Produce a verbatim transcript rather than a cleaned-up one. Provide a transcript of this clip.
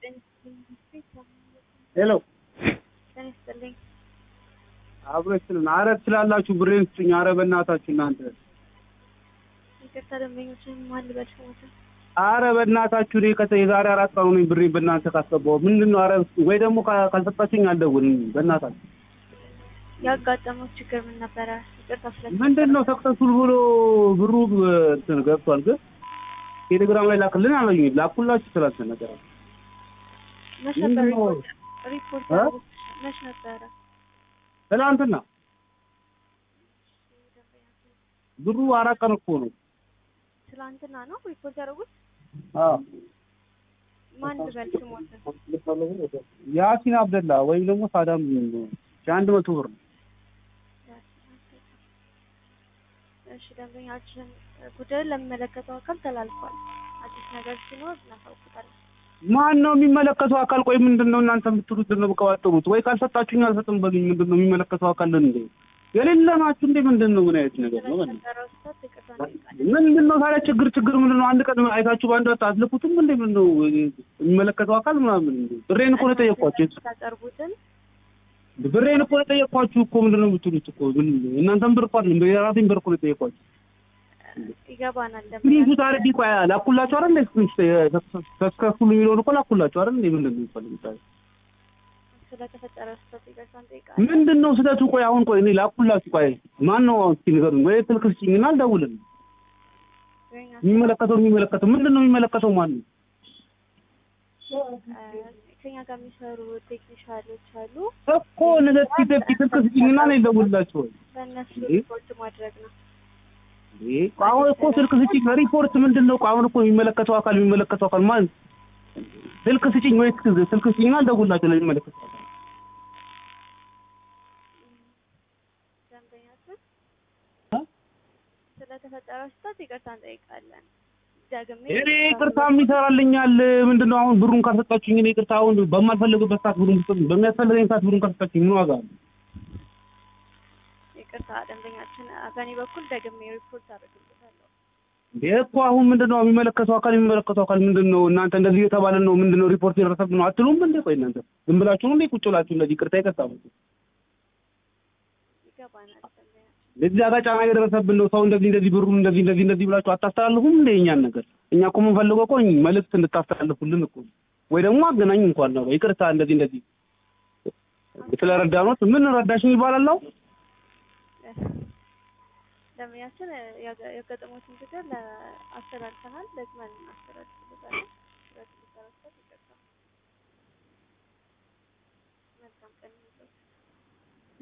ሄሎ ተነስተልኝ አብረችልን አረት ስላላችሁ ብሬን ስጡኝ። ኧረ በእናታችሁ እናንተ ይቅርታ ደንበኞችን ማን ልበልሽሞት? ኧረ በእናታችሁ እኔ ከተ የዛሬ አራት ቀን ነው ብሬን በእናንተ ካስገባው ምንድነው? ኧረ ወይ ደግሞ ካልሰጣችሁኝ አልደውልም በእናታችሁ። ያጋጠመው ችግር ምን ነበረ? ይቅርታ ስለዚህ ምንድነው ሰክሰስፉል ብሎ ብሩ እንትን ገብቷል፣ ግን ቴሌግራም ላይ ላክልን አለኝ። ላኩላችሁ ስላልተ ነገር መች ነበር ሪፖርት ሪፖርት ያደረጉት? መች ነበረ? ትናንትና ብሩ አራት ቀን እኮ ነው። ትናንትና ነው ሪፖርት ያደረጉት? አዎ ማን ልበል ስሞት? ያሲን አብደላ ወይም ደግሞ ሳዳም አንድ መቶ ብር ነው። እሺ ደንበኛችን ጉዳዩን ለሚመለከተው አካል ተላልፏል። አዲስ ነገር ሲኖር እናሳውቃለን። ማን ነው የሚመለከተው አካል? ቆይ ምንድነው እናንተ የምትሉት ነው የምትቀባጥሩት? ወይ ካልሰጣችሁኝ አልሰጥም በሉኝ። ምንድነው የሚመለከተው አካል እንዴ? የሌለናችሁ እንዴ? ምንድነው ምን አይነት ነገር ነው? ምንድነው ታዲያ ችግር ችግር ምንድነው? አንድ ቀን አይታችሁ ባንዱ አታስልፉትም እንዴ? ምንድነው የሚመለከተው አካል ምናምን እንዴ? ብሬን እኮ ነው የጠየኳችሁ። ታቀርቡትን ብሬን እኮ ነው የጠየኳችሁ እኮ ምንድነው የምትሉት እኮ? እናንተም ብር እኮ አይደለም የራሴን ብር እኮ ነው የጠየኳችሁ። ይገባናል። ፕሊዝ ታረዲ ቆይ ላኩላችሁ አይደል? ተስከፍሉ የሚለውን እኮ ላኩላችሁ አይደል? ምንድነው የሚፈልጉት? ስለተፈጠረ ስህተት ይቅርታ እንጠይቃለን። ምንድነው ስህተቱ? ቆይ አሁን ቆይ እኔ ላኩላችሁ። ቆይ ማን ነው እስኪ ንገሩኝ። ወይ ስልክ ስጪኝና አልደውልም። የሚመለከተው የሚመለከተው ምንድነው የሚመለከተው ማን ነው? ከኛ ጋር የሚሰሩ ቴክኒሻሎች አሉ እኮ እነዚህ ቴክኒክ ስልክ ስጪኝና ነው ይደውልላችሁ። በእነሱ ሪፖርት ማድረግ ነው። ይሄ አሁን እኮ ስልክ ስጪኝ ሪፖርት ምንድነው? አሁን እኮ የሚመለከተው አካል የሚመለከተው አካል ማን? ስልክ ስጪኝ ወይ ስልክ ስጪኝና አልደውልላችሁ ለሚመለከተው አካል። ደንበኛችን ስለተፈጠረው ስህተት ይቅርታ እንጠይቃለን። ደግሜ እኔ ይቅርታ የሚሰራልኛል ምንድነው? አሁን ብሩን ካልሰጣችሁኝ እኔ ይቅርታ አሁን በማልፈልግበት ሰዓት ብሩን ስጡኝ፣ በሚያስፈልገኝ ሰዓት ብሩን ካልሰጣችሁኝ ምን ዋጋ አለው? ይቅርታ ደንበኛችን በእኔ በኩል ደግሜ ሪፖርት አደርግልሻለሁ። እኮ አሁን ምንድነው የሚመለከተው አካል የሚመለከተው አካል ምንድነው? እናንተ እንደዚህ እየተባለ ነው ምንድነው ሪፖርት ይደረሰብን ነው አትሉም እንዴ? ቆይ እናንተ ዝም ብላችሁ ነው እንዴ ቁጭ ብላችሁ እንደዚህ ይቅርታ ይቀጣሉ? ይገባናል። ለዚህ አጋ ጫና እየደረሰብን ነው። ሰው እንደዚህ እንደዚህ ብሩን እንደዚህ እንደዚህ እንደዚህ ብላችሁ አታስተላልፉም እንዴ? እኛን ነገር እኛ እኮ የምንፈልገው እኮ መልዕክት እንድታስተላልፉልን እኮ ወይ ደግሞ አገናኝ እንኳን ነው ይቅርታ እንደዚህ እንደዚህ ስለረዳኖት ምን ረዳሽኝ ይባላል ነው ደንበኛችን ያጋጠመውን ችግር ለአስተላልፈናል። ደግመን እናስተላልፍልታለን። ስለተፈጠረው ስህተት ይቅርታ። መልካም ቀን ይሁንልዎት።